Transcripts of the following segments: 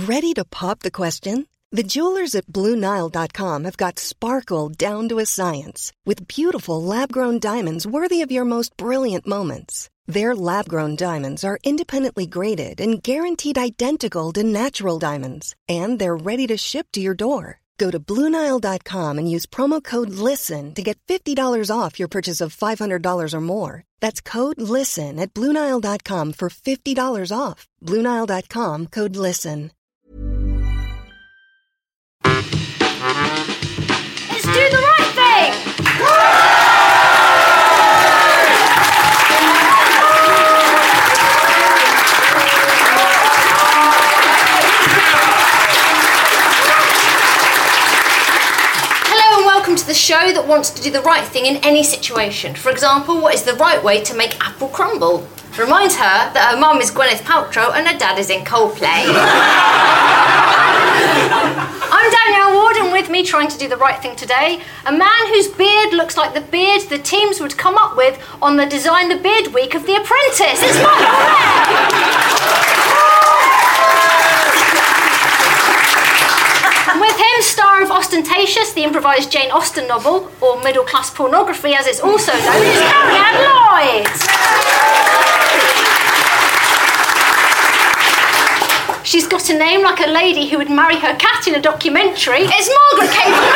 Ready to pop the question? The jewelers at BlueNile.com have got sparkle down to a science with beautiful lab-grown diamonds worthy of your most brilliant moments. Their lab-grown diamonds are independently graded and guaranteed identical to natural diamonds, and they're ready to ship to your door. Go to BlueNile.com and use promo code LISTEN to get $50 off your purchase of $500 or more. That's code LISTEN at BlueNile.com for $50 off. BlueNile.com, code LISTEN. Let's do the right thing! To the show that wants to do the right thing in any situation. For example, what is the right way to make apple crumble? Reminds her that her mum is Gwyneth Paltrow and her dad is in Coldplay. I'm Danielle Ward, and with me trying to do the right thing today, a man whose beard looks like the beard the teams would come up with on the Design the Beard week of The Apprentice. It's Michael And with him, star of Ostentatious, the improvised Jane Austen novel, or middle-class pornography as it's also known, is Carrie-Anne Lloyd. She's got a name like a lady who would marry her cat in a documentary. It's Margaret Cable.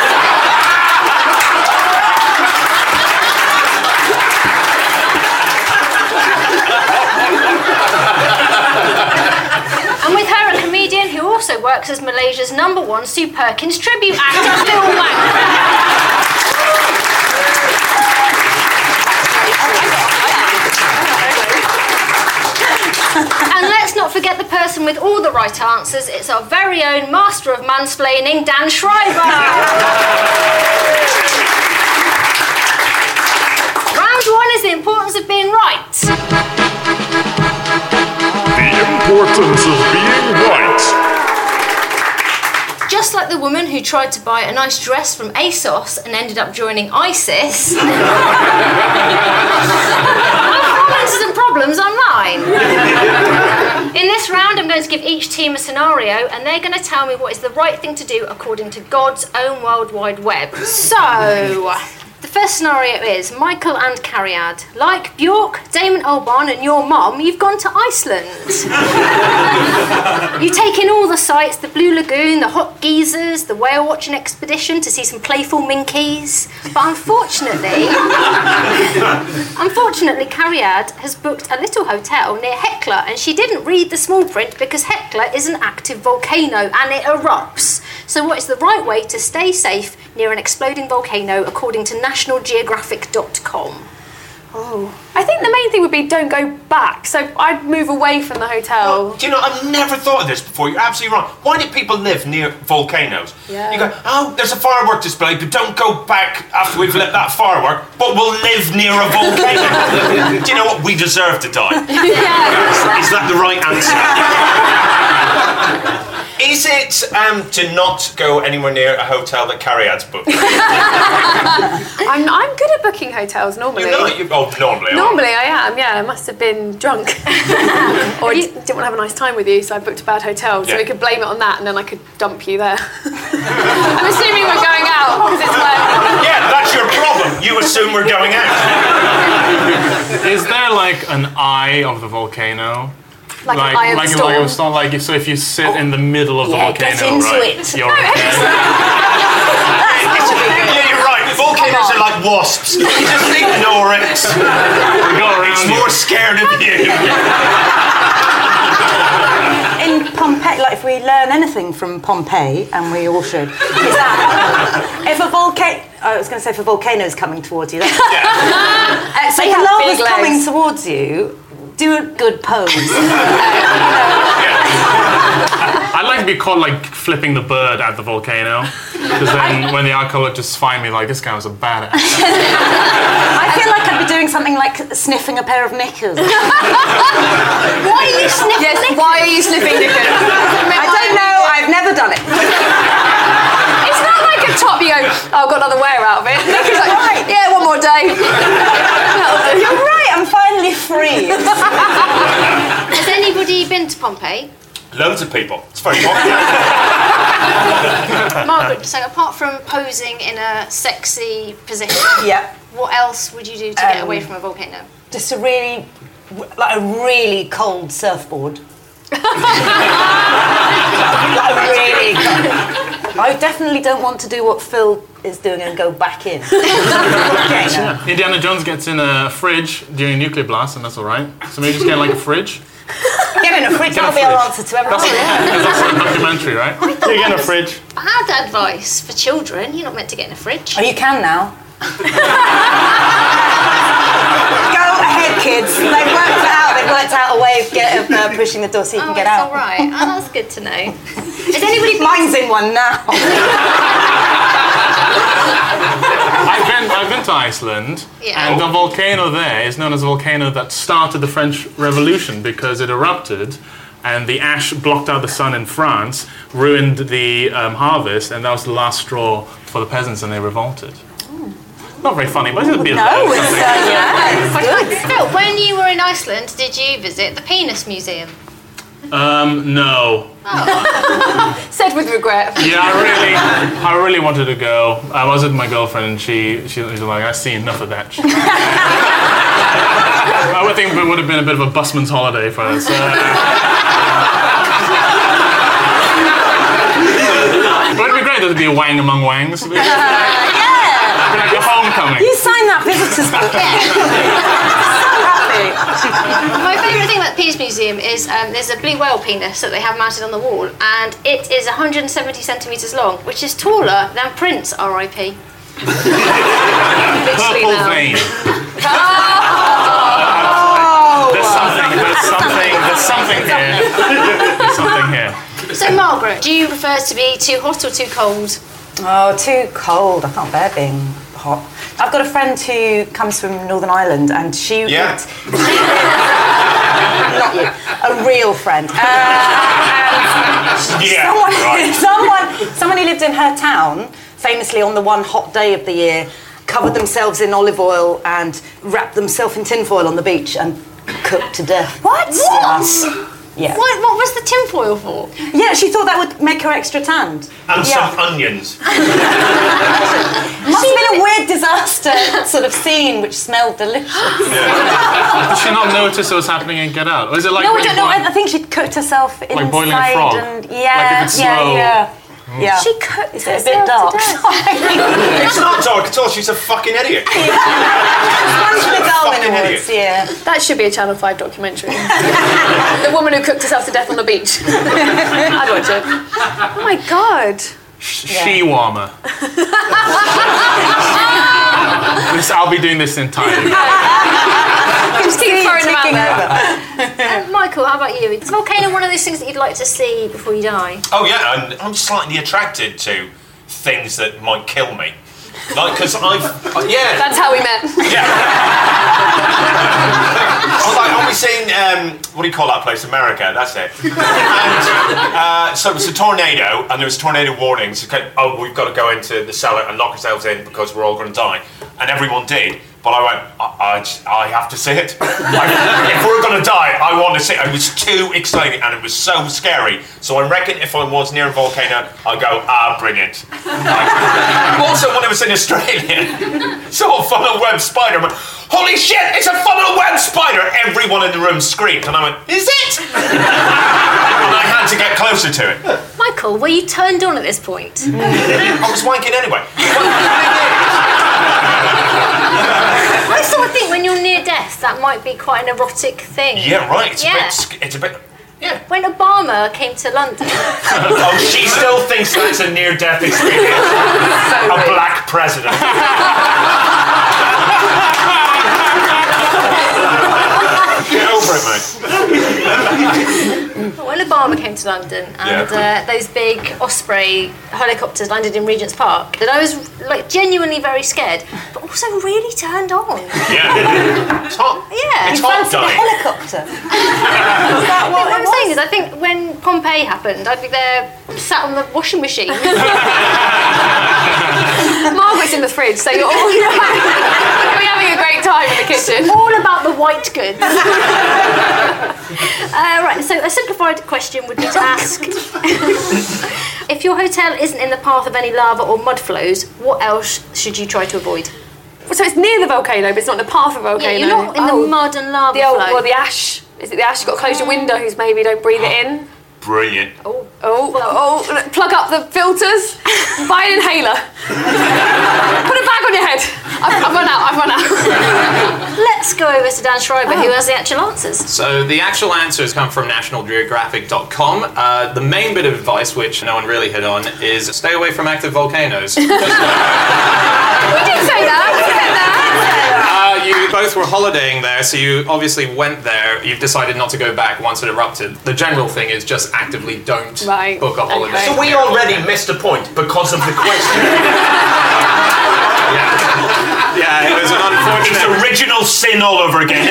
And with her, a comedian who also works as Malaysia's #1 Sue Perkins tribute actor, Phil Wang. And let's not forget the person with all the right answers. It's our very own master of mansplaining, Dan Schreiber. Round 1 is the importance of being right. The importance of being right. Just like the woman who tried to buy a nice dress from ASOS and ended up joining ISIS, I've fallen into some problems online. In this round, I'm going to give each team a scenario, and they're going to tell me what is the right thing to do according to God's own World Wide Web. So, the first scenario is Michael and Carrie-Anne. Like Bjork, Damon Albarn and your mum, you've gone to Iceland. You take in all the sights, the Blue Lagoon, the hot geysers, the whale watching expedition to see some playful minkies. But unfortunately, Carrie-Anne has booked a little hotel near Hekla, and she didn't read the small print because Hekla is an active volcano and it erupts. So what is the right way to stay safe near an exploding volcano according to nationalgeographic.com? Oh, I think the main thing would be don't go back. So I'd move away from the hotel. Well, do you know, I've never thought of this before. You're absolutely wrong. Why do people live near volcanoes? Yeah. You go, oh, there's a firework display, but don't go back after we've lit that firework, but we'll live near a volcano. Do you know what? We deserve to die. Yeah. Is that the right answer? Is it to not go anywhere near a hotel that Carrie-Anne's booked? I'm good at booking hotels normally. Normally I am, yeah. I must have been drunk. Or didn't want to have a nice time with you, so I booked a bad hotel, so we could blame it on that and then I could dump you there. I'm assuming we're going out, because it's like... Yeah, that's your problem. You assume we're going out. Is there like an eye of the volcano? Like an eye of the storm? It's not like so if you sit in the middle of the volcano, get into right? it. You're okay. Yeah, you're right. Volcanoes are like wasps. You just ignore it. It's more scared of you. In Pompeii, like if we learn anything from Pompeii, and we all should, is that if a volcano... I was going to say if a volcano is coming towards you. So if lava's coming towards you, do a good pose. I'd like to be caught like flipping the bird at the volcano, because then when the archaeologists find me, like, this guy was a badass. I feel like I'd be doing something like sniffing a pair of knickers. Why are you sniffing Yes, knickers? why are you sniffing knickers? I don't know, I've never done it. It's not like a top, you go, oh, I've got another wear out of it. Knickers like, right, yeah, one more day. You're right, I'm finally free. Has anybody been to Pompeii? Loads of people. It's very popular. Margaret, so apart from posing in a sexy position, Yeah. what else would you do to get away from a volcano? Just a really cold surfboard. I definitely don't want to do what Phil is doing and go back in. Indiana Jones gets in a fridge during a nuclear blast, and that's all right. So maybe just get like a fridge. Get in a fridge, that'll be our answer to everything. That's a documentary, right? I thought You get in a that was fridge. bad advice for children. You're not meant to get in a fridge. Oh, you can now. Go ahead, kids. They've worked it out. They've worked out a way of pushing the door so you can get it's out. all right. Oh, that's good to know. Is anybody? Mine's in one now. I've been to Iceland, Yeah. and the volcano there is known as a volcano that started the French Revolution because it erupted, and the ash blocked out the sun in France, ruined the harvest, and that was the last straw for the peasants, and they revolted. Not very funny, but it's a bit No, it's good. Phil, when you were in Iceland, did you visit the Penis Museum? No. Said with regret. Yeah, I really wanted to go. I was with my girlfriend, and she was like, "I've seen enough of that." I would think it would have been a bit of a busman's holiday for us. But it'd be great. There'd be a wang among wangs. It'd be like a homecoming. You signed that visitor's book. My favourite thing about the Penis Museum is there's a blue whale penis that they have mounted on the wall, and it is 170 centimetres long, which is taller than Prince, R.I.P. Purple vein. There's something here. There's something here. So, Margaret, do you prefer to be too hot or too cold? Oh, too cold. I can't bear being hot. I've got a friend who comes from Northern Ireland, and she Yeah. not you, a real friend. Someone who lived in her town, famously on the one hot day of the year, covered themselves in olive oil and wrapped themselves in tinfoil on the beach and cooked to death. What? Yeah. What was the tinfoil for? Yeah, she thought that would make her extra tanned. And some onions. Must have been a weird disaster sort of scene which smelled delicious. Did she not notice what was happening and get out? Or is it like No, I really don't know. I think she'd cooked herself inside. Like boiling a frog? And Like if it's slow? Yeah. She cooked Is it a bit dark? It's not dark at all. She's a fucking idiot. One for the Darwin Fucking Awards, idiot. yeah. That should be a Channel 5 documentary. The woman who cooked herself to death on the beach. I'd watch it. Oh my god. She warmer. I'll be doing this entirely. Just keep throwing them out there. Michael, how about you? Is a volcano one of those things that you'd like to see before you die? Oh yeah, and I'm slightly attracted to things that might kill me. Like, because yeah. That's how we met. Yeah. I've always seen, what do you call that place? America, that's it. And so it was a tornado, and there was tornado warnings. Okay, oh, we've got to go into the cellar and lock ourselves in because we're all going to die. And everyone did. But I went, I have to see it. If we're going to die, I want to see it. It was too exciting, and it was so scary. So I reckon if I was near a volcano, I'd go, brilliant. Also, when I was in Australia, saw a funnel web spider. I went, holy shit, it's a funnel web spider! Everyone in the room screamed, and I went, is it? And I had to get closer to it. Michael, were you turned on at this point? I was wanking anyway. I sort of think when you're near death, that might be quite an erotic thing. Yeah, right. It's a bit. Yeah. When Obama came to London. Oh, she still thinks that's a near-death experience. A black president. Get over it, mate. When Obama came to London and those big Osprey helicopters landed in Regent's Park, that I was like genuinely very scared, but also really turned on. Yeah. It's hot. Yeah. It's You hot, fancy the darling. helicopter? Is that What what I'm saying is, I think when Pompeii happened, I'd be there sat on the washing machine. Margaret's in the fridge, so you're all having a great time in the kitchen. All about the white goods. Right, so a simplified question would be to ask, if your hotel isn't in the path of any lava or mud flows, what else should you try to avoid? So it's near the volcano, but it's not in the path of the volcano. Yeah, you're not in the mud and lava flow. Well, the ash. Is it the ash? You've got to close your windows, maybe, don't breathe it in. Brilliant. Plug up the filters, buy an inhaler. Put a bag on your head. I've run out. Let's go over to Dan Schreiber, who has the actual answers. So the actual answers come from nationalgeographic.com. The main bit of advice, which no one really hit on, is stay away from active volcanoes. We did say that. You both were holidaying there, so you obviously went there. You've decided not to go back once it erupted. The general thing is just actively don't book a holiday. So we already missed a point because of the question. Yeah, it was an unfortunate... It's original sin all over again.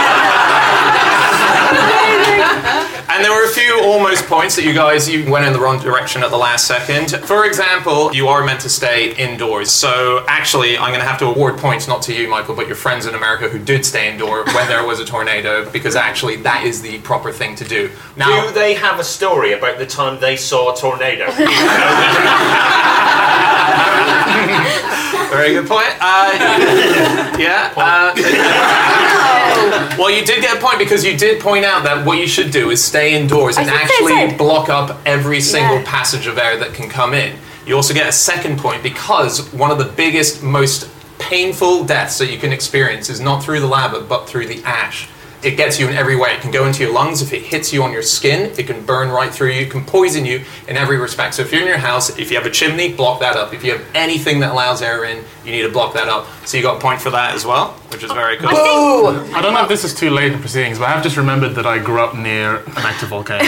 And there were a few almost points that you went in the wrong direction at the last second. For example, you are meant to stay indoors. So actually, I'm going to have to award points not to you, Michael, but your friends in America who did stay indoor when there was a tornado, because actually that is the proper thing to do. Now, do they have a story about the time they saw a tornado? Very good point. Well, you did get a point because you did point out that what you should do is stay indoors and actually block up every single passage of air that can come in. You also get a second point because one of the biggest, most painful deaths that you can experience is not through the lava, but through the ash. It gets you in every way. It can go into your lungs. If it hits you on your skin, it can burn right through you. It can poison you in every respect. So if you're in your house, if you have a chimney, block that up. If you have anything that allows air in, you need to block that up. So you got a point for that as well, which is very cool. I don't know if this is too late in proceedings, but I have just remembered that I grew up near an active volcano.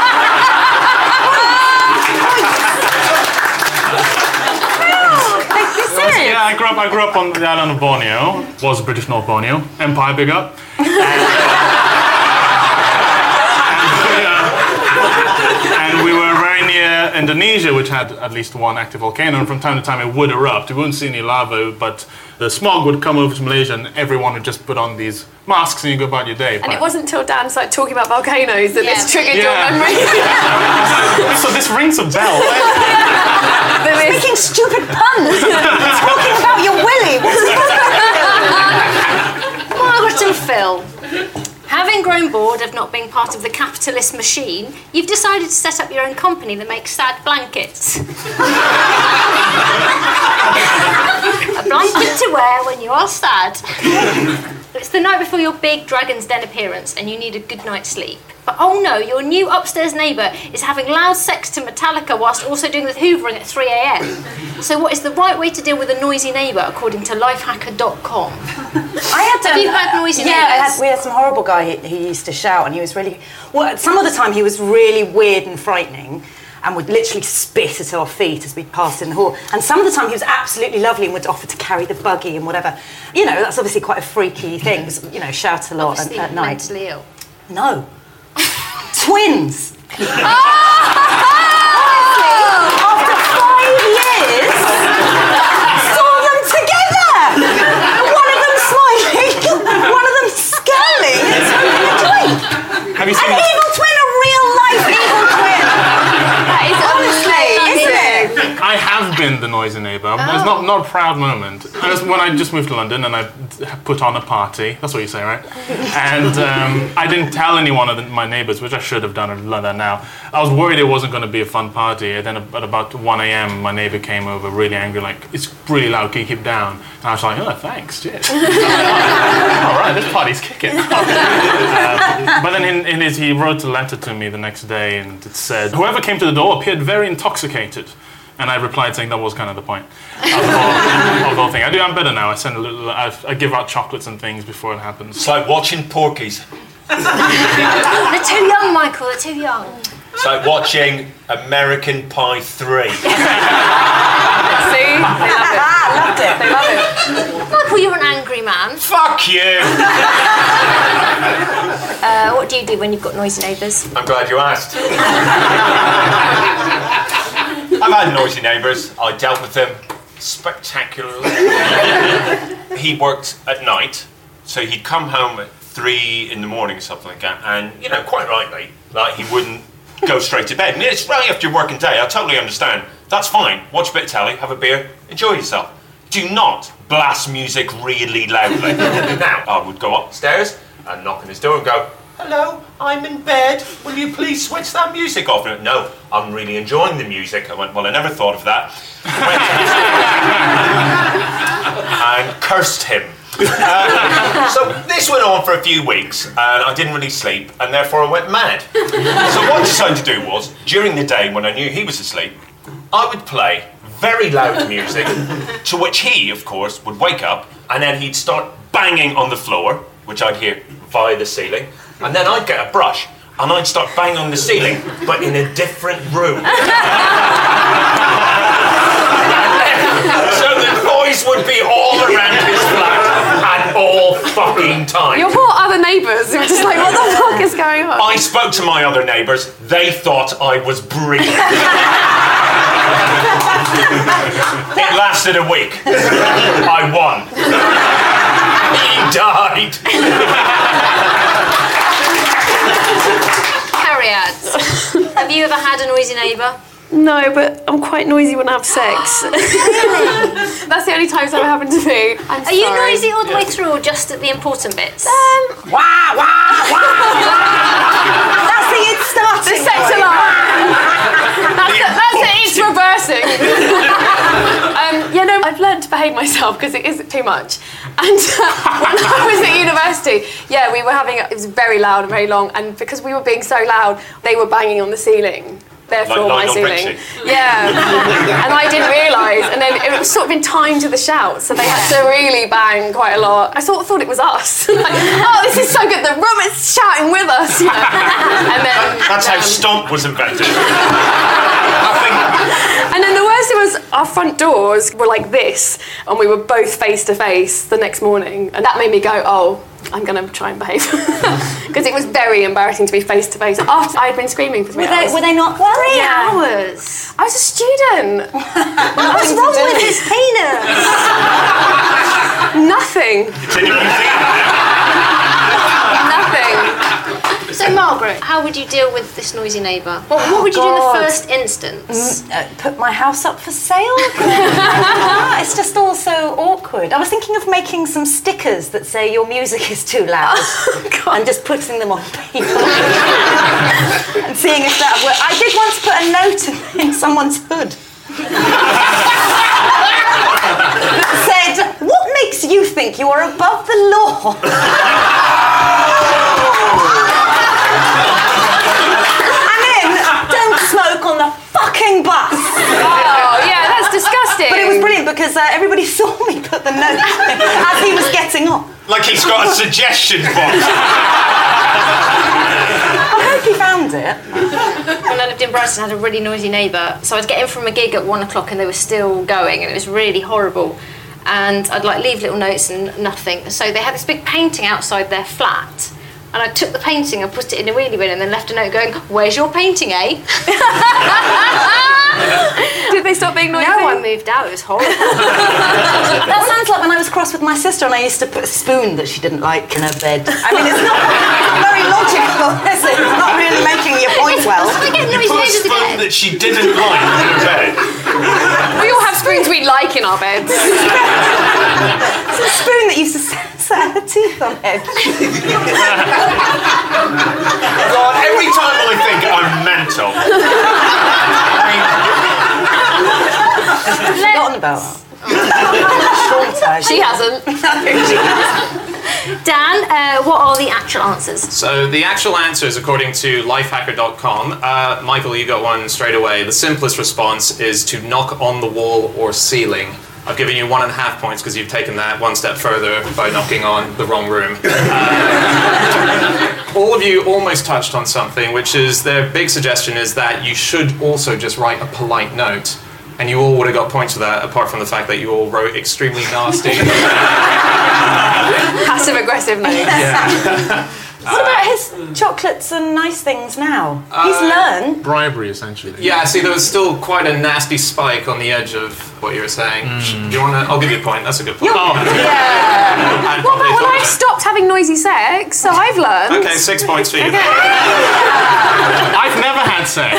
Yeah, I grew up on the island of Borneo. Was British North Borneo. Empire, big up. And we were very near Indonesia, which had at least one active volcano, and from time to time it would erupt. We wouldn't see any lava, but the smog would come over to Malaysia, and everyone would just put on these masks and you go about your day. And it wasn't until Dan started talking about volcanoes that this triggered your memory. So this rings a bell. Making stupid puns. Talking about your willy. Margaret and Phil. Having grown bored of not being part of the capitalist machine, you've decided to set up your own company that makes sad blankets. A blanket to wear when you are sad. It's the night before your big Dragon's Den appearance and you need a good night's sleep. But oh no, your new upstairs neighbour is having loud sex to Metallica whilst also doing the hoovering at 3 a.m. So what is the right way to deal with a noisy neighbour according to lifehacker.com? Have you had noisy neighbours? We had some horrible guy who used to shout, and he was really... Well, some of the time he was really weird and frightening and would literally spit at our feet as we passed in the hall. And some of the time he was absolutely lovely and would offer to carry the buggy and whatever. You know, that's obviously quite a freaky thing, you know, shout a lot at night. Mentally ill. No. Twins. After 5 years, saw them together. One of them smiling, one of them scowling. It's really a twin. Have you seen an evil twin, a real life evil twin. That is honestly, isn't it? I have been the noisy neighbour. It's not a proud moment. It was when I just moved to London and I put on a party. That's what you say, right? And I didn't tell any one of my neighbours, which I should have done. I've learned that now. I was worried it wasn't going to be a fun party. And then at about 1 a.m, my neighbour came over really angry, like, it's really loud, can you keep it down? And I was like, oh, thanks, cheers. All right, this party's kicking. But then he wrote a letter to me the next day and it said, whoever came to the door appeared very intoxicated. And I replied saying that was kind of the point of the whole thing. I'm better now. I send I give out chocolates and things before it happens. It's like watching Porky's. They're too young, Michael. They're too young. It's like watching American Pie 3. See? They love it. Loved it. They love it. Michael, you're an angry man. Fuck you! What do you do when you've got noisy neighbours? I'm glad you asked. I've had noisy neighbours. I dealt with them spectacularly. He worked at night, so he'd come home at 3 in the morning or something like that, and, you know, quite rightly, like, he wouldn't go straight to bed. I mean, it's right after your working day, I totally understand. That's fine. Watch a bit of telly, have a beer, enjoy yourself. Do not blast music really loudly. Now, I would go upstairs and knock on his door and go, "Hello, I'm in bed. Will you please switch that music off?" And no, I'm really enjoying the music. I went, "Well, I never thought of that." And cursed him. So this went on for a few weeks, and I didn't really sleep, and therefore I went mad. So what I decided to do was, during the day when I knew he was asleep, I would play very loud music, to which he, of course, would wake up, and then he'd start banging on the floor, which I'd hear via the ceiling, and then I'd get a brush, and I'd start banging on the ceiling, but in a different room. So the noise would be all around his flat at all fucking time. Your poor other neighbours who were just like, what the fuck is going on? I spoke to my other neighbours. They thought I was brilliant. It lasted a week. I won. He died. Harriet, have you ever had a noisy neighbour? No, but I'm quite noisy when I have sex. That's the only times that happened to me. Are you noisy all the way through or just at the important bits? Wah, wah, wah. That's the starting The sex alarm. That's it, it's reversing. I've learned to behave myself because it is too much. And when I was at university, we were it was very loud and very long, and because we were being so loud, they were banging on the ceiling. Therefore, my ceiling. Yeah. And I didn't realise, and then it was sort of in time to the shout, so they had to really bang quite a lot. I sort of thought it was us. Like, oh, this is so good, the room is shouting with us. You know? And then that's how Stomp was invented. And then the worst thing was our front doors were like this, and we were both face to face the next morning, and that made me go, oh, I'm going to try and behave. Because it was very embarrassing to be face to face after I'd been screaming for 3 hours. Were they not? 3 hours? I was a student. What's wrong with his penis? Nothing. It's in a museum. Nothing. So, Margaret, how would you deal with this noisy neighbour? What would you do in the first instance? Put my house up for sale? It's just all so awkward. I was thinking of making some stickers that say your music is too loud and just putting them on paper and seeing if that worked. I did once put a note in someone's hood that said, "What makes you think you are above the law?" Smoke on the fucking bus. Oh, yeah, that's disgusting. But it was brilliant because everybody saw me put the note as he was getting off. Like he's got a suggestion box. I hope he found it. When I lived in Brighton, I had a really noisy neighbour. So I'd get in from a gig at 1 o'clock and they were still going, and it was really horrible. And I'd leave little notes and nothing. So they had this big painting outside their flat. And I took the painting and put it in a wheelie bin and then left a note going, "Where's your painting, eh?" Did they stop being noisy? No, I moved out. It was horrible. That sounds like when I was cross with my sister and I used to put a spoon that she didn't like in her bed. I mean, it's not very logical, is it? It's not really making your point well. You put a spoon that she didn't like in her bed. We all have spoons we like in our beds. It's a spoon that used to set her teeth on edge. God, every time I think I'm mental. I've forgotten about that. She hasn't. Dan, what are the actual answers? So the actual answers, according to lifehacker.com, Michael, you got one straight away. The simplest response is to knock on the wall or ceiling. I've given you 1.5 points because you've taken that one step further by knocking on the wrong room. All of you almost touched on something, which is their big suggestion is that you should also just write a polite note. And you all would have got points for that, apart from the fact that you all wrote extremely nasty. Passive-aggressive notes. Yeah. What about his chocolates and nice things now? He's learned. Bribery, essentially. Yeah, see, there was still quite a nasty spike on the edge of what you were saying. Do you want to? I'll give you a point. That's a good point. Yeah. Well, but when I've stopped having noisy sex, so I've learned. Okay, 6 points for you. Okay. I've never had sex.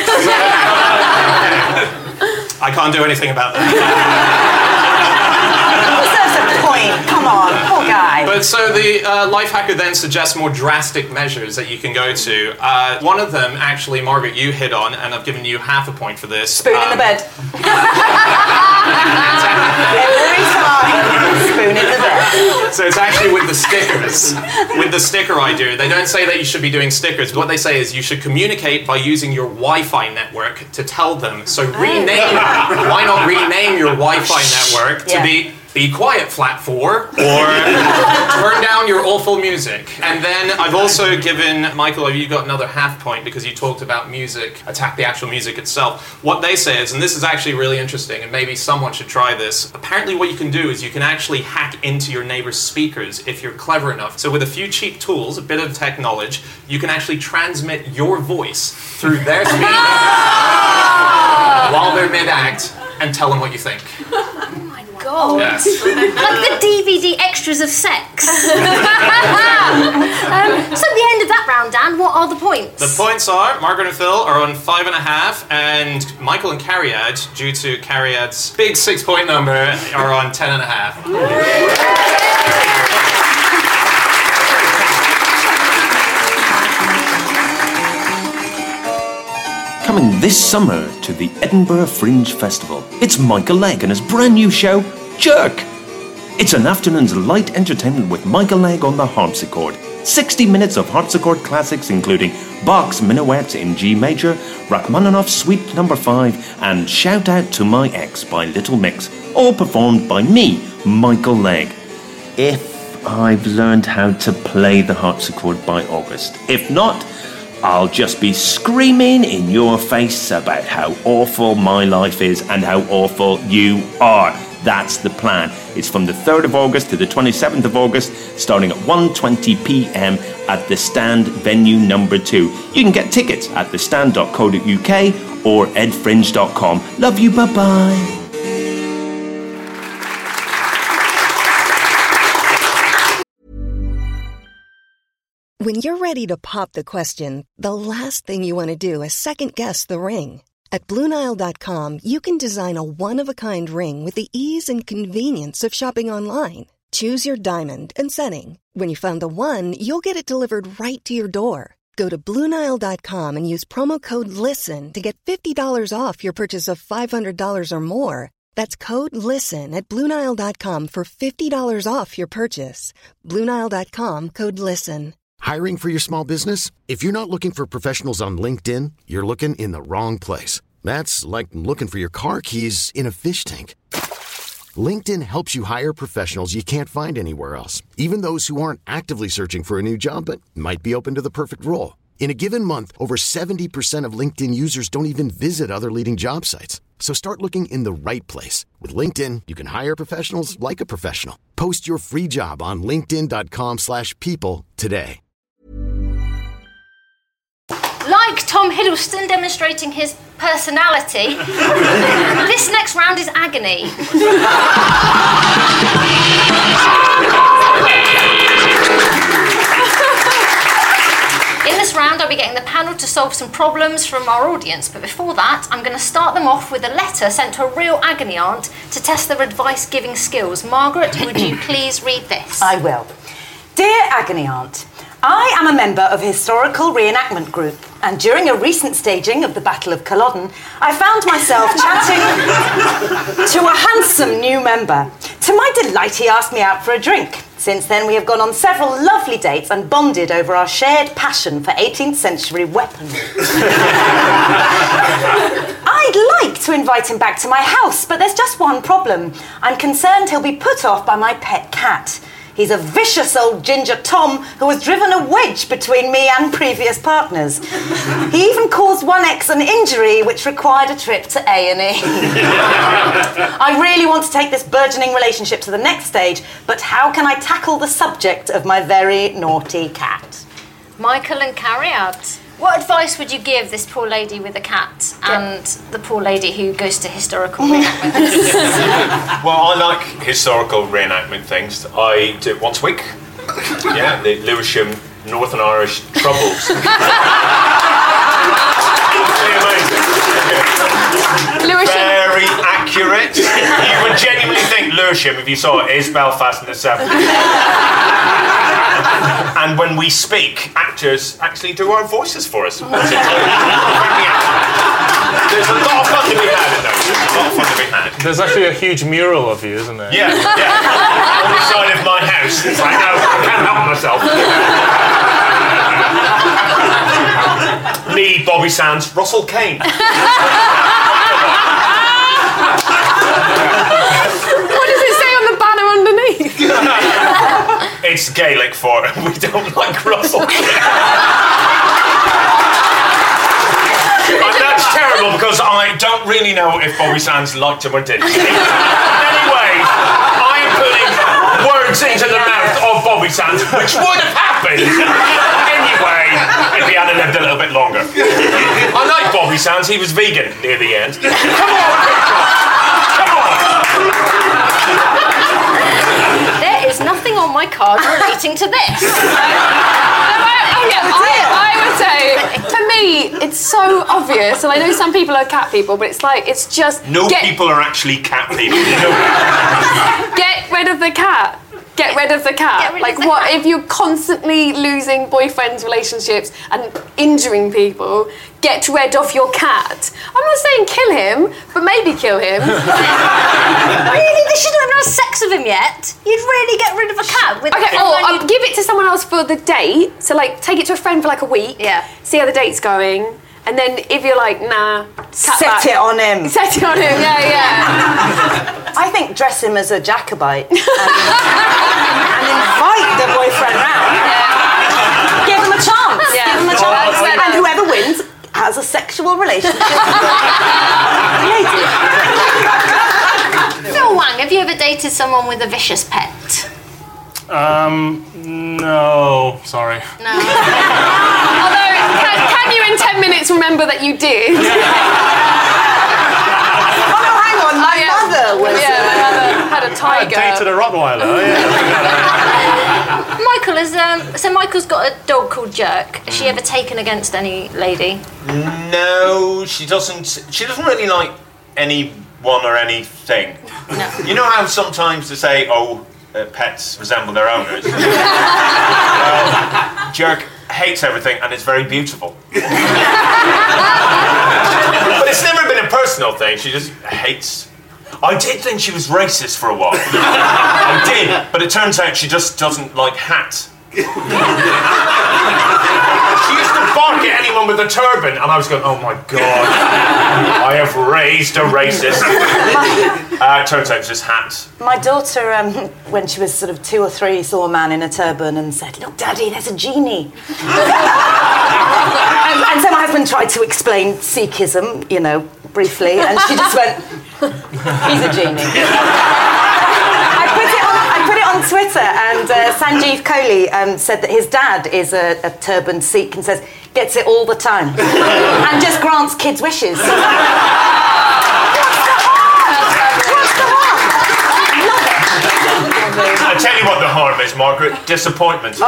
I can't do anything about that. Deserves a point. Come on, poor guy. But so the life hacker then suggests more drastic measures that you can go to. One of them, actually, Margaret, you hit on, and I've given you half a point for this. Spoon in the bed. Every time. Spoon in the bed. So it's actually with the stickers. With the sticker idea, they don't say that you should be doing stickers. What they say is you should communicate by using your Wi-Fi network to tell them. So rename. Why not rename your Wi-Fi network to be quiet flat 4 or turn down your awful music. And then I've also given Michael, you got another half point because you talked about music, attack the actual music itself. What they say is, and this is actually really interesting, and maybe someone should try this. Apparently what you can do is you can actually hack into your neighbor's speakers if you're clever enough. So with a few cheap tools, a bit of tech knowledge, you can actually transmit your voice through their speakers while they're mid-act and tell them what you think. God. Yeah. Like the DVD extras of sex. So at the end of that round, Dan, what are the points? The points are, Margaret and Phil are on 5.5, and Michael and Cariad, due to Cariad's big 6-point number, are on 10.5. Coming this summer to the Edinburgh Fringe Festival, it's Michael Legg and his brand new show, Jerk. It's an afternoon's light entertainment with Michael Legg on the harpsichord. 60 minutes of harpsichord classics including Bach's Minuets in G major, Rachmaninoff's Suite No. 5 and Shout Out to My Ex by Little Mix, all performed by me, Michael Legg. If I've learned how to play the harpsichord by August. If not, I'll just be screaming in your face about how awful my life is and how awful you are. That's the plan. It's from the 3rd of August to the 27th of August, starting at 1:20 p.m. at the Stand venue number 2. You can get tickets at thestand.co.uk or edfringe.com. Love you, bye-bye. When you're ready to pop the question, the last thing you want to do is second-guess the ring. At BlueNile.com, you can design a one-of-a-kind ring with the ease and convenience of shopping online. Choose your diamond and setting. When you find the one, you'll get it delivered right to your door. Go to BlueNile.com and use promo code LISTEN to get $50 off your purchase of $500 or more. That's code LISTEN at BlueNile.com for $50 off your purchase. BlueNile.com, code LISTEN. Hiring for your small business? If you're not looking for professionals on LinkedIn, you're looking in the wrong place. That's like looking for your car keys in a fish tank. LinkedIn helps you hire professionals you can't find anywhere else, even those who aren't actively searching for a new job but might be open to the perfect role. In a given month, over 70% of LinkedIn users don't even visit other leading job sites. So start looking in the right place. With LinkedIn, you can hire professionals like a professional. Post your free job on linkedin.com/people today. Like Tom Hiddleston demonstrating his personality, this next round is agony. In this round, I'll be getting the panel to solve some problems from our audience, but before that, I'm going to start them off with a letter sent to a real agony aunt to test their advice-giving skills. Margaret, would you please read this? I will. Dear Agony Aunt, I am a member of a historical reenactment group, and during a recent staging of the Battle of Culloden, I found myself chatting to a handsome new member. To my delight, he asked me out for a drink. Since then, we have gone on several lovely dates and bonded over our shared passion for 18th century weaponry. I'd like to invite him back to my house, but there's just one problem. I'm concerned he'll be put off by my pet cat. He's a vicious old ginger Tom who has driven a wedge between me and previous partners. He even caused one ex an injury which required a trip to A&E. I really want to take this burgeoning relationship to the next stage, but how can I tackle the subject of my very naughty cat? Michael and Cariad. What advice would you give this poor lady with a cat and the poor lady who goes to historical reenactments? Well, I like historical reenactment things. I do it once a week. Yeah, the Lewisham Northern Irish Troubles. Very accurate. You would genuinely think Lewisham, if you saw it, is Belfast in the 70s. And when we speak, actors actually do our voices for us. There's a lot of fun to be had in those. A lot of fun to be had. There's actually a huge mural of you, isn't there? Yeah. On the side of my house. It's like, no, I can't help myself. Me, Bobby Sands, Russell Kane. What does it say on the banner underneath? It's Gaelic for we don't like Russell Kane. And that's terrible because I don't really know if Bobby Sands liked him or didn't. Anyway, I am putting words into the mouth of Bobby Sands, which would have happened anyway if he had lived a little bit longer. I like Bobby Sands, he was vegan near the end. Come on, come on! There is nothing on my card relating to this. I would say, for me, it's so obvious, and I know some people are cat people, but it's like, it's just... No people are actually cat people. Get rid of the cat. Get rid of the cat. Like, what if you're constantly losing boyfriends, relationships, and injuring people? Get rid of your cat. I'm not saying kill him, but maybe kill him. Really? They shouldn't have had sex with him yet. You'd really get rid of a cat with Okay, or give it to someone else for the date. So, like, take it to a friend for like a week. Yeah. See how the date's going. And then if you're like, nah, set it on him. Set it on him, yeah. I think dress him as a Jacobite and invite the boyfriend round. Yeah. Give him a chance. Yeah. Give him a chance. And whoever wins has a sexual relationship with the lady. Phil Wang, have you ever dated someone with a vicious pet? No, sorry. No. Although, can you in 10 minutes remember that you did? Oh no, hang on, my mother was... Yeah, my mother had a tiger. I dated a Rottweiler, yeah. Michael, so Michael's got a dog called Jerk. Has she ever taken against any lady? No, she doesn't. She doesn't really like anyone or anything. No. You know how sometimes they say, pets resemble their owners? Jerk hates everything and it's very beautiful. But it's never been a personal thing, she just hates... I did think she was racist for a while. I did, but it turns out she just doesn't like hats. She used to bark at anyone with a turban, and I was going, oh my God, I have raised a racist. It turns out it's just hats. My daughter, when she was sort of 2 or 3, saw a man in a turban and said, look, Daddy, there's a genie. and so my husband tried to explain Sikhism, briefly, and she just went, he's a genie. I put it on Twitter, and Sanjeev Kohli said that his dad is a turbaned Sikh and says, gets it all the time, and just grants kids' wishes. What's the harm? Love it. I tell you what the harm is, Margaret, disappointment.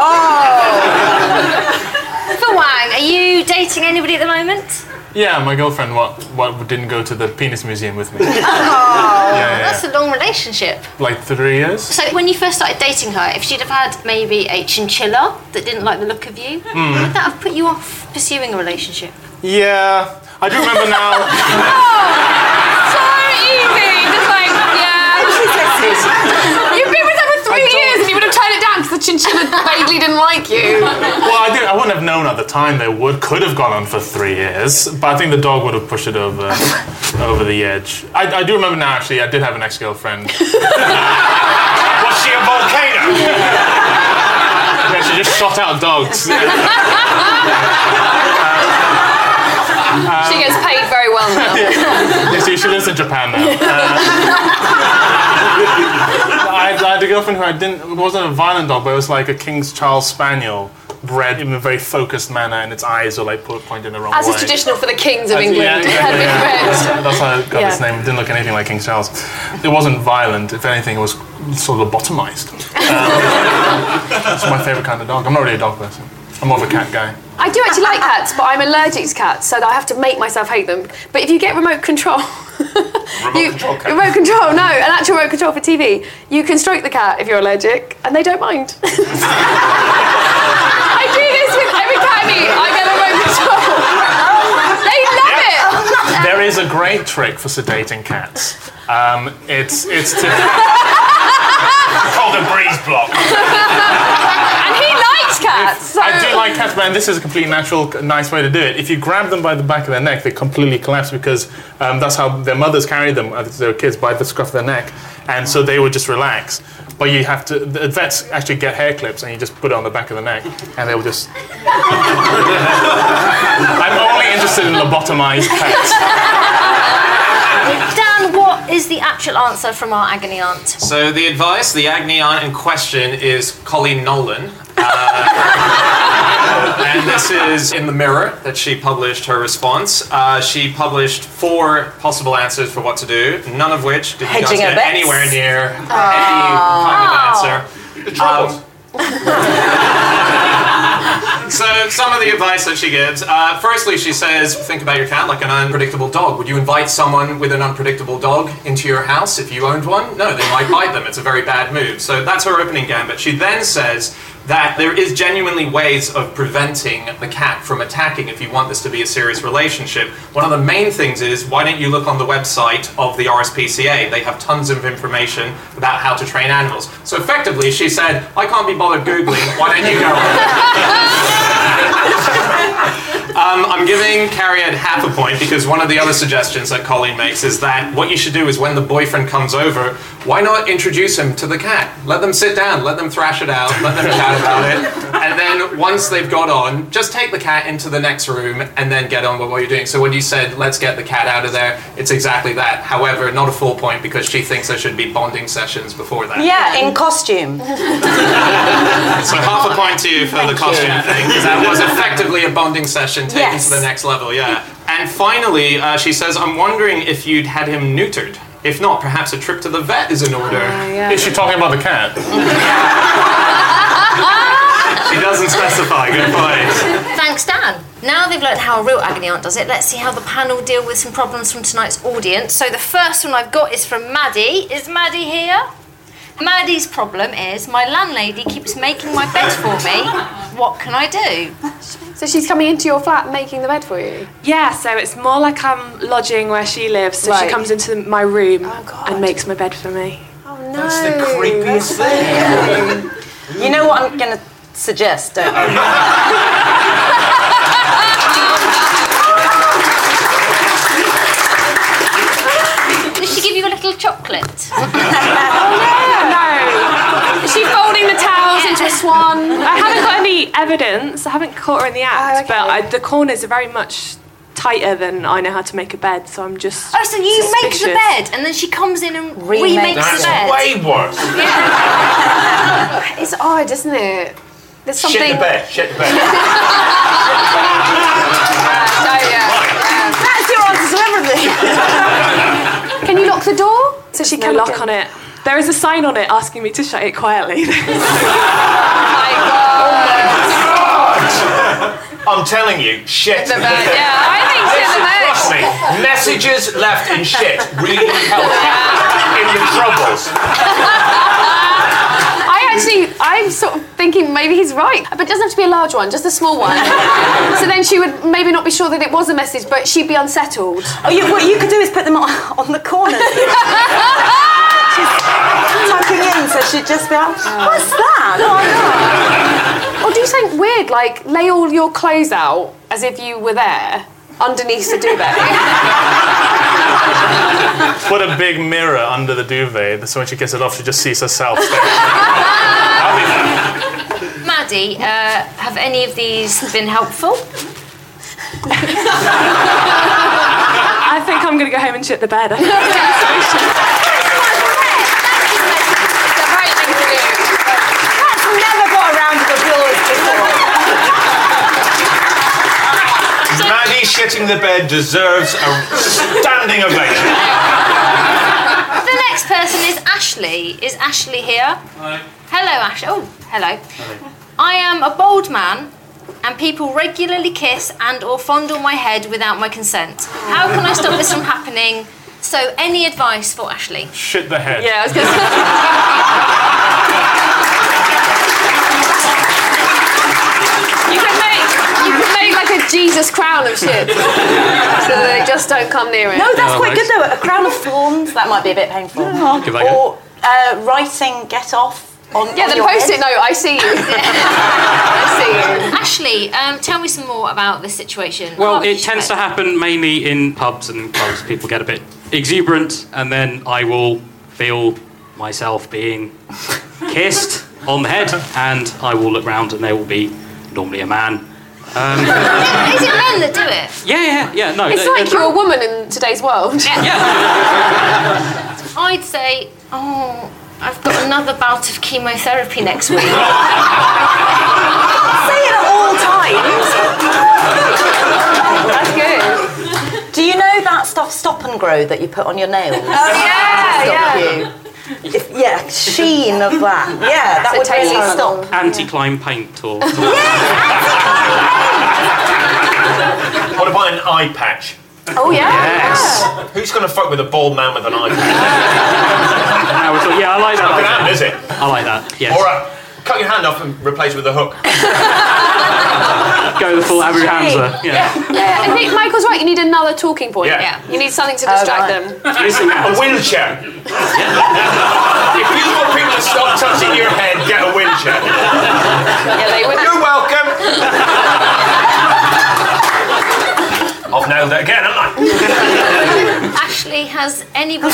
Phil Wang, are you dating anybody at the moment? Yeah, my girlfriend what didn't go to the penis museum with me. That's a long relationship. Like 3 years. So when you first started dating her, if she'd have had maybe a chinchilla that didn't like the look of you, would that have put you off pursuing a relationship? Yeah, I do remember now. So easy, just like, yeah. You've been with her for 3 years and you would have turned it down because the chinchilla vaguely didn't like you. Well, I wouldn't have known at the time they could have gone on for 3 years, but I think the dog would have pushed it over the edge. I do remember now, actually, I did have an ex-girlfriend. Was she a volcano? Yeah, she just shot out dogs. She gets paid very well now. Yeah, she lives in Japan now. I had a girlfriend who it wasn't a violent dog, but it was like a King Charles Spaniel bred in a very focused manner, and its eyes are like pointed in the wrong way. As is traditional for the kings of England. That's how it got its name. It didn't look anything like King Charles. It wasn't violent. If anything, it was sort of lobotomized. That's my favourite kind of dog. I'm not really a dog person. I'm more of a cat guy. I do actually like cats, but I'm allergic to cats, so I have to make myself hate them. But if you get remote control... Remote control, no, an actual remote control for TV. You can stroke the cat if you're allergic, and they don't mind. I do this with every cat I meet. I get remote control. They love it. There is a great trick for sedating cats. It's to... called a breeze block. And he likes cats. So... I do like cats, man. This is a completely natural, nice way to do it. If you grab them by the back of their neck, they completely collapse because that's how their mothers carry them as their kids, by the scruff of their neck, and so they would just relax. But you have to. The vets actually get hair clips, and you just put it on the back of the neck, and they will just. I'm only interested in lobotomized pets. Dan, what is the actual answer from our agony aunt? So the agony aunt in question is Colleen Nolan. And this is in the Mirror that she published her response. She published 4 possible answers for what to do, none of which did you guys get anywhere near any kind of answer. The troubles. So some of the advice that she gives, firstly she says, think about your cat like an unpredictable dog. Would you invite someone with an unpredictable dog into your house if you owned one? No, they might bite them. It's a very bad move. So that's her opening gambit. She then says that there is genuinely ways of preventing the cat from attacking if you want this to be a serious relationship. One of the main things is, why don't you look on the website of the RSPCA? They have tons of information about how to train animals. So effectively, she said, I can't be bothered Googling, why don't you go I'm giving Cariad half a point because one of the other suggestions that Colleen makes is that what you should do is when the boyfriend comes over, why not introduce him to the cat? Let them sit down, let them thrash it out, let them chat about it, and then once they've got on, just take the cat into the next room and then get on with what you're doing. So when you said, let's get the cat out of there, it's exactly that. However, not a full point because she thinks there should be bonding sessions before that. Yeah, in costume. So half a point to you for the costume thing, because that was effectively a bonding session taken to the next level, yeah. And finally, she says, I'm wondering if you'd had him neutered. If not, perhaps a trip to the vet is in order. Is she talking about the cat? She doesn't specify, good point. Thanks, Dan. Now they've learned how a real agony aunt does it, let's see how the panel deal with some problems from tonight's audience. So the first one I've got is from Maddie. Is Maddie here? Maddie's problem is my landlady keeps making my bed for me. What can I do? So she's coming into your flat making the bed for you? Yeah, so it's more like I'm lodging where she lives, so she comes into my room and makes my bed for me. Oh no. That's the creepiest thing. You know what I'm going to suggest, don't you? Did she give you a little chocolate? Oh yeah, no. Is she folding the towels into a swan? I haven't got any evidence. I haven't caught her in the act, but the corners are very much tighter than I know how to make a bed, so I'm just Oh, so you suspicious. make the bed and then she comes in and remakes the bed? That's way worse. It's odd, isn't it? There's something... Shit the bed, shit the bed. That's your answer to everything. Can you lock the door? So she can lock on it. There is a sign on it asking me to shut it quietly. Oh my God. I'm telling you, shit the bed. Yeah, I think shit the bed. Trust me, messages left in shit really help in the troubles. I'm sort of thinking maybe he's right, but it doesn't have to be a large one, just a small one. So then she would maybe not be sure that it was a message, but she'd be unsettled. Oh, what you could do is put them on the corners. She's tucking in, so she'd just be like, what's that? Or do something weird, like lay all your clothes out as if you were there underneath the duvet. Put a big mirror under the duvet, so when she gets it off, she just sees herself. Maddie, have any of these been helpful? I think I'm going to go home and shit the bed. That's never got a round of applause before. shitting the bed deserves a standing ovation. The next person is Ashley. Is Ashley here? Hi. Hello, Ashley. Oh, hello. I am a bold man, and people regularly kiss and or fondle my head without my consent. How can I stop this from happening? So, any advice for Ashley? Shit the head. Yeah, I was going to You can make like a Jesus crown of shit, so that they just don't come near it. No, that's quite good though. A crown of thorns, that might be a bit painful. Give that a go. Or writing "get off" on Yeah, the your post-it head. note. I see you. I see you. Ashley, tell me some more about this situation. Well, it tends to happen mainly in pubs and clubs. People get a bit exuberant, and then I will feel myself being kissed on the head, and I will look round, and there will be normally a man. Is it men that do it? Yeah. No, It's like you're a woman in today's world. I'd say, oh, I've got another bout of chemotherapy next week. Say it at all times. That's good. Do you know that stuff Stop and Grow that you put on your nails? Oh yeah. Yeah, sheen of that. Yeah, that would really stop. Anti-climb paint or... What about an eye patch? Oh yeah. Yes. Who's going to fuck with a bald man with an eye patch? Yeah, I like that. Not gonna happen, is it? I like that, yes. Or cut your hand off and replace it with a hook. Go the full Abu Hamza. Yeah, I think Michael's right. You need another talking point. Yeah. You need something to distract them. A wheelchair. If you want people to stop touching your head, get a wheelchair. Yeah, they would. You're welcome. I've nailed it again, haven't I? Ashley, has anybody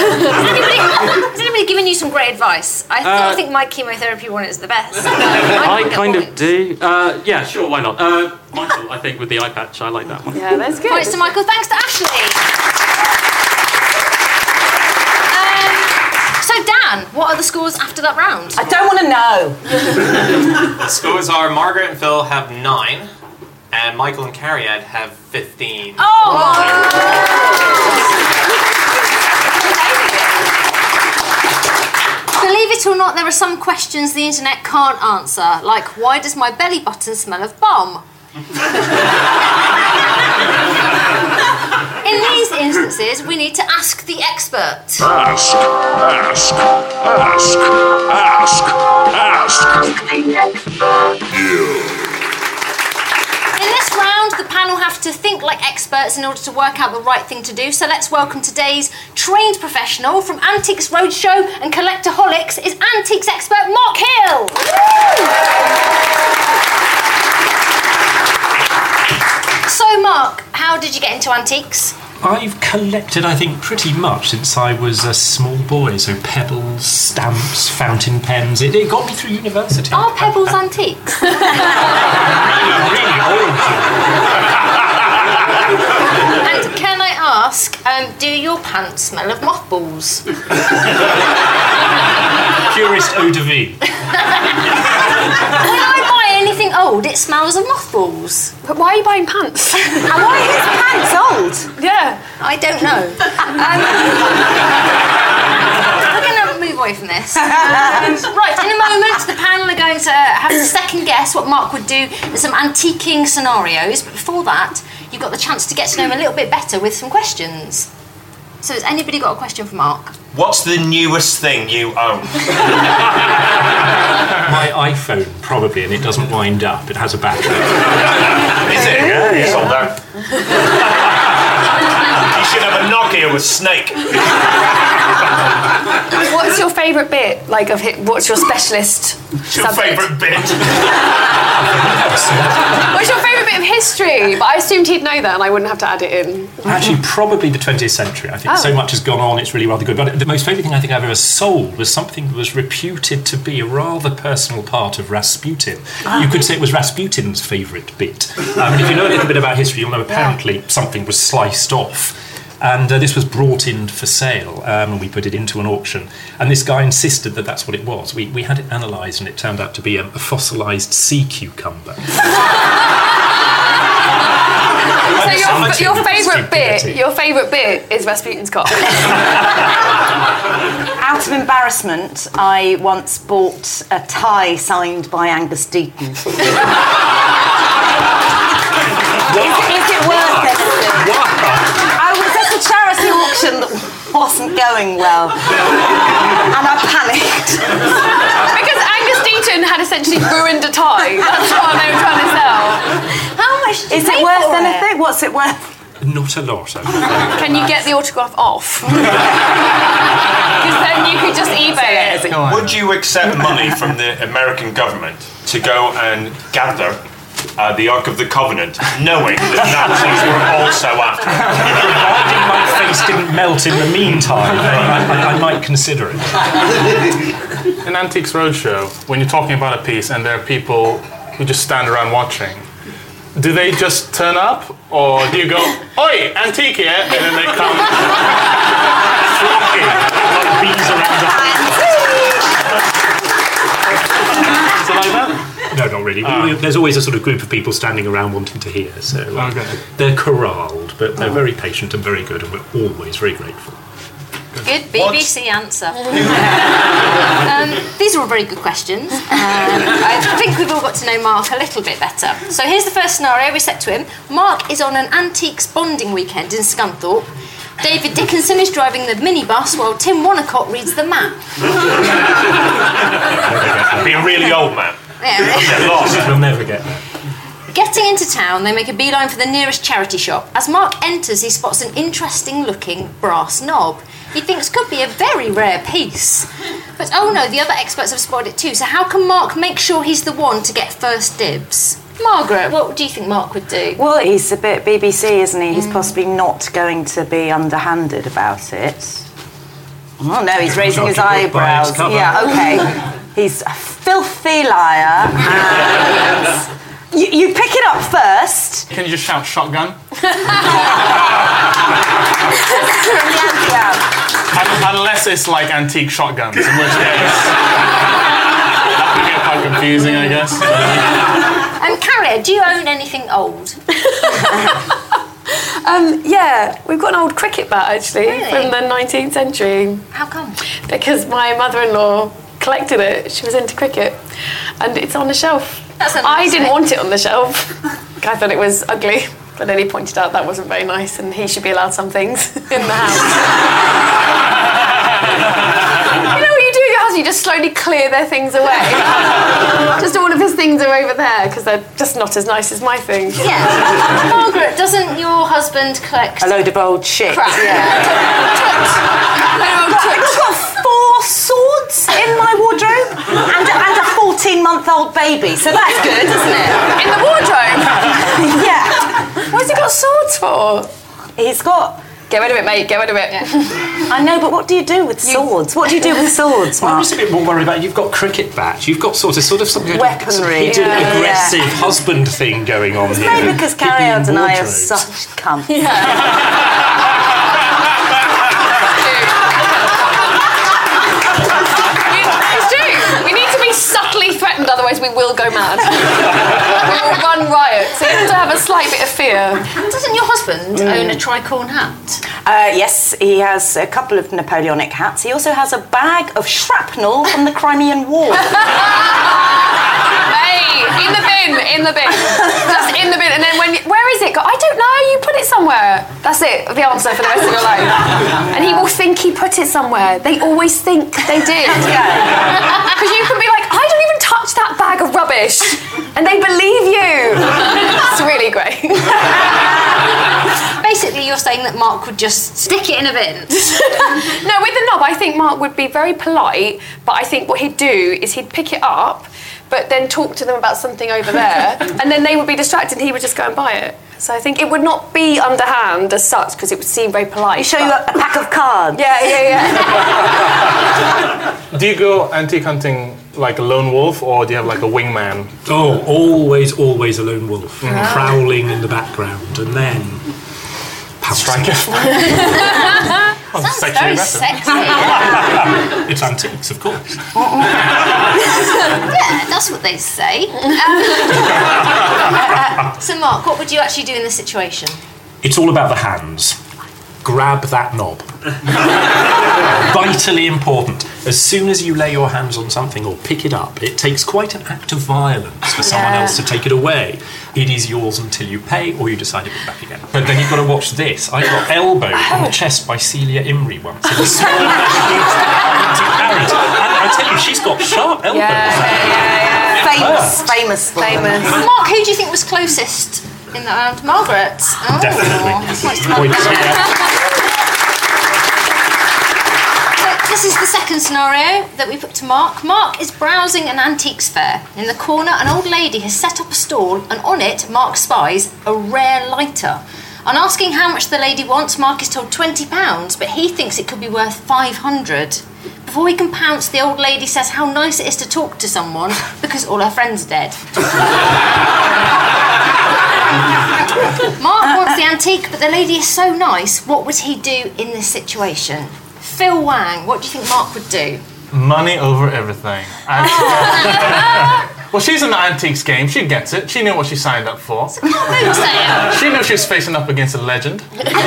given you some great advice? I don't think my chemotherapy one is the best. I kind of do. Yeah, sure, why not? Michael, I think with the eye patch, I like that one. Yeah, that's good. Points to Michael, thanks to Ashley. So Dan, what are the scores after that round? I don't want to know. The scores are Margaret and Phil have 9, and Michael and Cariad have 15. Believe it or not, there are some questions the internet can't answer, like why does my belly button smell of bum? In these instances, we need to ask the expert. Ask the expert. In this round, the panel have to think like experts in order to work out the right thing to do. So let's welcome today's trained professional from Antiques Roadshow and Collectorholics is Antiques expert Mark Hill. So Mark, how did you get into antiques? I've collected, I think, pretty much since I was a small boy. So pebbles, stamps, fountain pens. It got me through university. Are pebbles antiques? really old. And can I ask, do your pants smell of mothballs? Purist eau de vie. When I buy anything old, it smells of mothballs. But why are you buying pants? And why are his pants old? Yeah. I don't know. We're going to move away from this. Right, in a moment, the panel are going to have to second guess what Mark would do with some antiquing scenarios. But before that, you've got the chance to get to know him a little bit better with some questions. So has anybody got a question for Mark? What's the newest thing you own? My iPhone, probably, and it doesn't wind up. It has a battery. Is it? Yeah, it's on there. You should have a Nokia with Snake. What's your favourite bit? Like, of what's your specialist What's your subject? favourite bit? What's your favourite bit of history? But I assumed he'd know that and I wouldn't have to add it in. Actually, probably the 20th century. I think so much has gone on, it's really rather good. But the most favourite thing I think I've ever sold was something that was reputed to be a rather personal part of Rasputin. You could say it was Rasputin's favourite bit. And if you know a little bit about history, you'll know apparently something was sliced off. And this was brought in for sale, and we put it into an auction. And this guy insisted that that's what it was. We had it analysed, and it turned out to be a fossilised sea cucumber. So your favourite bit is Rasputin's cock. Out of embarrassment, I once bought a tie signed by Angus Deaton. Is it worth it? I was at a charity auction that wasn't going well, and I panicked. Because Angus Deaton had essentially ruined a tie. That's what they were trying to sell. How much is it worth anything? What's it worth? Not a lot. Can you get the autograph off? Because then you could just eBay it. Would you accept money from the American government to go and gather the Ark of the Covenant, knowing that Nazis were also after it? Providing my face didn't melt in the meantime, I might consider it. In Antiques Roadshow, when you're talking about a piece and there are people who just stand around watching, do they just turn up, or do you go, "Oi, antique here," and then they come flocking like bees around the Is it like that? No, not really. There's always a sort of group of people standing around wanting to hear, so they're corralled, but they're very patient and very good, and we're always very grateful. Good BBC answer. These are all very good questions. I think we've all got to know Mark a little bit better. So here's the first scenario we set to him. Mark is on an antiques bonding weekend in Scunthorpe. David Dickinson is driving the minibus while Tim Wonnacott reads the map. Be a really old man. Yeah. Get lost. We'll never get there. Getting into town, they make a beeline for the nearest charity shop. As Mark enters, he spots an interesting-looking brass knob. He thinks could be a very rare piece. But oh no, the other experts have spotted it too, so how can Mark make sure he's the one to get first dibs? Margaret, what do you think Mark would do? Well, he's a bit BBC, isn't he? He's possibly not going to be underhanded about it. Oh no, he's raising his eyebrows. Yeah, okay. He's a filthy liar. And you pick it up first. Can you just shout shotgun? Unless it's like antique shotguns, in which case that would get quite confusing, I guess. Carrie, do you own anything old? Yeah, we've got an old cricket bat actually from the 19th century. How come? Because my mother-in-law collected it. She was into cricket, and it's on the shelf. I didn't want it on the shelf. I thought it was ugly, but then he pointed out that wasn't very nice, and he should be allowed some things in the house. You know what you do in your house? You just slowly clear their things away. Just all of his things are over there because they're just not as nice as my things. Yeah. Margaret, doesn't your husband collect a load of old shit? Crap. Yeah. I've got 4 swords in my wardrobe and a 14-month-old baby, so that's good, isn't it? In the wardrobe? Yeah. What's he got swords for? He's got... Get rid of it, mate, get rid of it. Yeah. I know, but what do you do with swords? What do you do with swords, Mark? I'm just a bit more worried about you've got cricket bats, you've got sort of some kind weaponry, of hidden aggressive husband thing going on here. Maybe because Carrie and I are such cunts. It's true. We need to be subtly threatened, otherwise we will go mad. We will run riot. So you have to have a slight bit of fear. Doesn't your husband own a tricorn hat? Yes, he has a couple of Napoleonic hats. He also has a bag of shrapnel from the Crimean War. Hey, in the bin. Just in the bin. And then where is it? I don't know, you put it somewhere. That's it, the answer for the rest of your life. And he will think he put it somewhere. They always think they did. Because you can be like, I don't even touch that bag of rubbish. And they believe you. It's really great. Basically, you're saying that Mark would just stick it in a bin. No, with the knob, I think Mark would be very polite, but I think what he'd do is he'd pick it up, but then talk to them about something over there, and then they would be distracted and he would just go and buy it. So I think it would not be underhand as such, because it would seem very polite. He show you a pack of cards. Yeah. Do you go antique hunting like a lone wolf, or do you have like a wingman? Oh, always a lone wolf, prowling in the background, and then strike it. Sounds sexually very aggressive. sexy. It's antiques, of course. Yeah, that's what they say. So, Mark, what would you actually do in this situation? It's all about the hands. Grab that knob. Vitally important. As soon as you lay your hands on something or pick it up, it takes quite an act of violence for someone else to take it away. It is yours until you pay or you decide to put it back again. But then you've got to watch this. I got elbowed on the chest by Celia Imrie once. In the small and I tell you, she's got sharp elbows. Famous. Mark, who do you think was closest in that round? Margaret. Oh, Definitely. that's nice to know. This is the second scenario that we put to Mark. Mark is browsing an antiques fair. In the corner, an old lady has set up a stall, and on it, Mark spies a rare lighter. On asking how much the lady wants, Mark is told £20, but he thinks it could be worth £500. Before he can pounce, the old lady says how nice it is to talk to someone because all her friends are dead. Mark wants the antique, but the lady is so nice. What would he do in this situation? Phil Wang, what do you think Mark would do? Money over everything. Well, she's in the antiques game. She gets it. She knew what she signed up for. It's a mood sale. She knew she was facing up against a legend.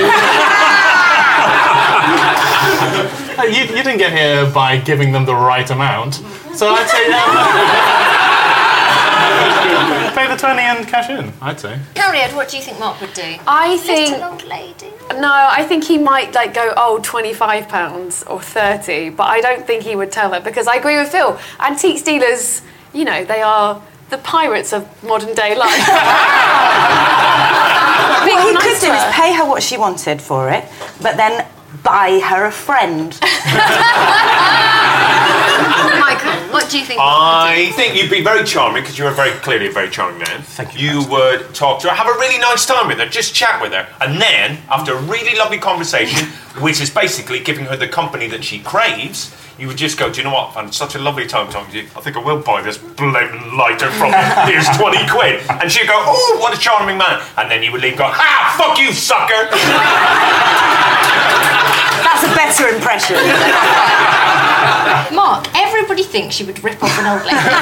You didn't get here by giving them the right amount. So I'd say pay the 20 and cash in, I'd say. Harriet, what do you think Mark would do? I think... Little old lady. No, I think he might go, £25 or 30, but I don't think he would tell her because I agree with Phil. Antiques dealers, they are the pirates of modern day life. What he could do is pay her what she wanted for it, but then buy her a friend. Michael, what do you think? I think you'd be very charming because you're clearly a very charming man. Thank you. You would talk to her, have a really nice time with her, just chat with her, and then after a really lovely conversation, which is basically giving her the company that she craves, you would just go, do you know what? I've had such a lovely time talking to you. I think I will buy this blaming lighter from you. Here's 20 quid. And she'd go, oh, what a charming man. And then you would leave and go, ha, fuck you, sucker. That's a better impression. Mark, everybody thinks you would rip off an old lady. I'm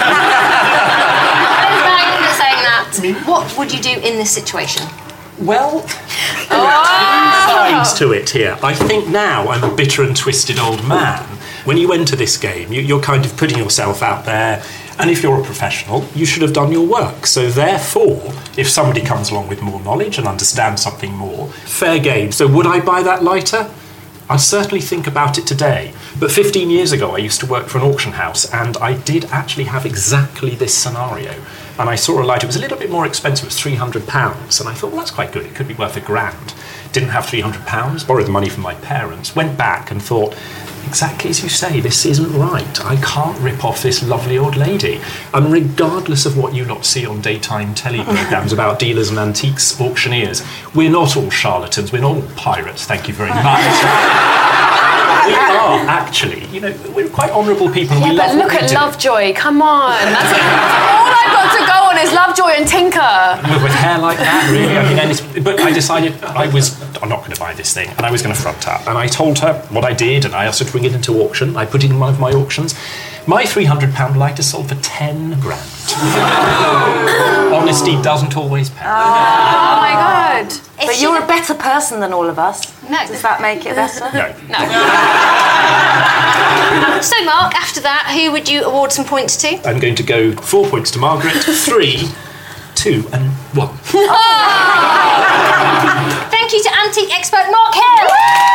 not saying that. What would you do in this situation? Well, sides to it here. I think now I'm a bitter and twisted old man. When you enter this game, you're kind of putting yourself out there, and if you're a professional, you should have done your work. So therefore, if somebody comes along with more knowledge and understands something more, fair game. So would I buy that lighter? I certainly think about it today. But 15 years ago, I used to work for an auction house, and I did actually have exactly this scenario. And I saw a lighter, it was a little bit more expensive, it was £300. And I thought, well, that's quite good, it could be worth £1,000. Didn't have £300, borrowed the money from my parents, went back and thought, exactly as you say, this isn't right. I can't rip off this lovely old lady. And regardless of what you lot see on daytime telly programmes about dealers and antiques auctioneers, we're not all charlatans, we're not all pirates, thank you very much. We are actually, we're quite honourable people. Yeah, we but love look at Lovejoy, come on. That's all I've got to go on is Lovejoy and Tinker. With hair like that, really? But I decided I'm not going to buy this thing, and I was going to front up. And I told her what I did, and I asked her to bring it into auction. I put it in one of my auctions. My £300 lighter sold for £10,000. Honesty doesn't always pay. Oh my God. But you're a better person than all of us. No. Does that make it better? No. So, Mark, after that, who would you award some points to? I'm going to go 4 points to Margaret, 3, 2 and 1. Thank you to antique expert Mark Hill.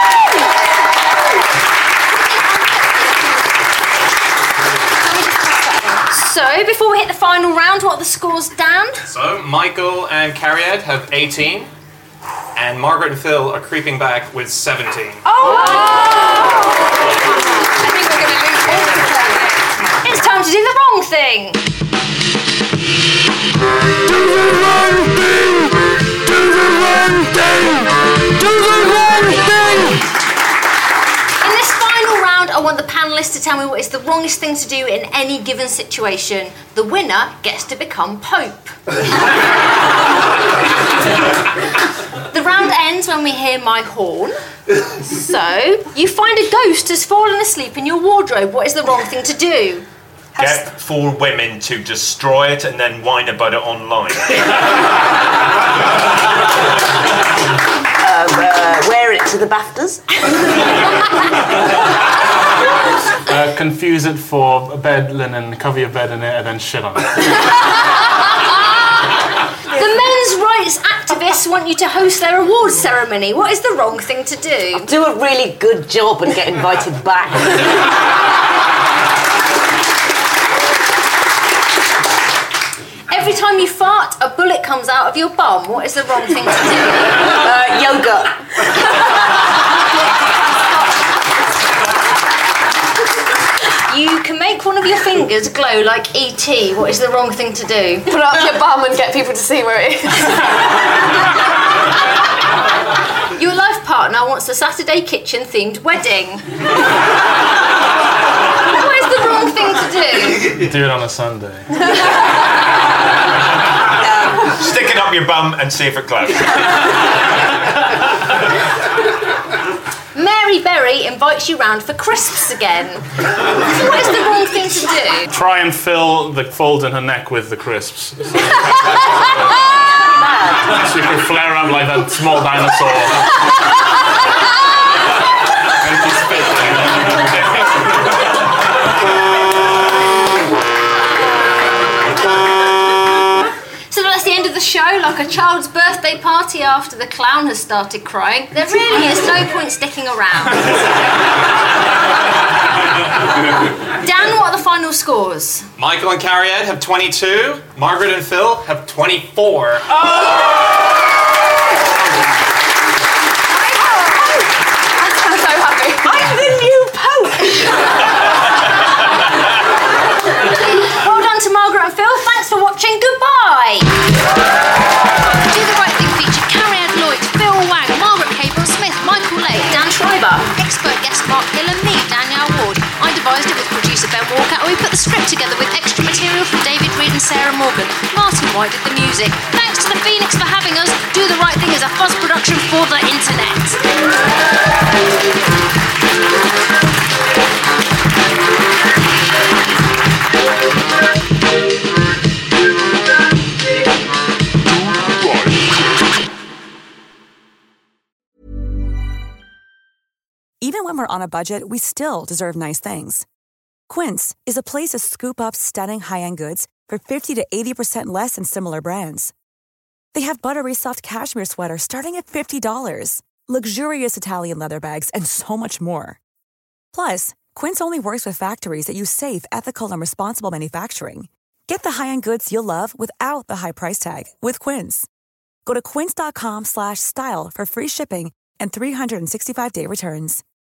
So, before we hit the final round, what are the scores, Dan? So, Michael and Cariad have 18, and Margaret and Phil are creeping back with 17. Oh! I think we're going to lose altogether. It's time to do the wrong thing. Do the wrong thing! Do the wrong thing! Do the wrong thing! In this final round, I want the panellists to tell me what is the wrongest thing to do in any given situation. The winner gets to become Pope. The round ends when we hear my horn. So, you find a ghost has fallen asleep in your wardrobe. What is the wrong thing to do? Get 4 women to destroy it and then whine about it online. Wear it to the BAFTAs. Confuse it for bed linen, cover your bed in it, and then shit on it. The men's rights activists want you to host their awards ceremony. What is the wrong thing to do? Do a really good job and get invited back. Every time you fart, a bullet comes out of your bum. What is the wrong thing to do? Yoga. You can make one of your fingers glow like E.T. What is the wrong thing to do? Put it up your bum and get people to see where it is. Your life partner wants a Saturday kitchen-themed wedding. What is the wrong thing to do? Do it on a Sunday. Stick it up your bum and see if it glows. Mary Berry invites you round for crisps again. What is the wrong thing to do? Try and fill the folds in her neck with the crisps. So you can flare around like that small dinosaur. And she spits. So that's the end of the show, like a child's birthday party after the clown has started crying. There really is no point sticking around. Dan, what are the final scores? Michael and Carrie Ed have 22. Margaret and Phil have 24. I'm so happy. I'm the new Pope. Well done to Margaret and Phil. Thanks for watching. Goodbye. Do the Right Thing featured Carrie Ed Lloyd, Phil Wang, Margaret Cable-Smith, Michael Lake, Dan Schreiber, expert guest Mark Hill and me, Danielle Ward. I devised it with producer Ben Walker, and we put the script together with extra material from David Reed and Sarah Morgan. Martin White did the music. Thanks to the Phoenix for having us. Do the Right Thing is a fuzz production for the internet. Even when we're on a budget, we still deserve nice things. Quince is a place to scoop up stunning high-end goods for 50 to 80% less than similar brands. They have buttery soft cashmere sweaters starting at $50, luxurious Italian leather bags, and so much more. Plus, Quince only works with factories that use safe, ethical, and responsible manufacturing. Get the high-end goods you'll love without the high price tag with Quince. Go to quince.com/style for free shipping and 365-day returns.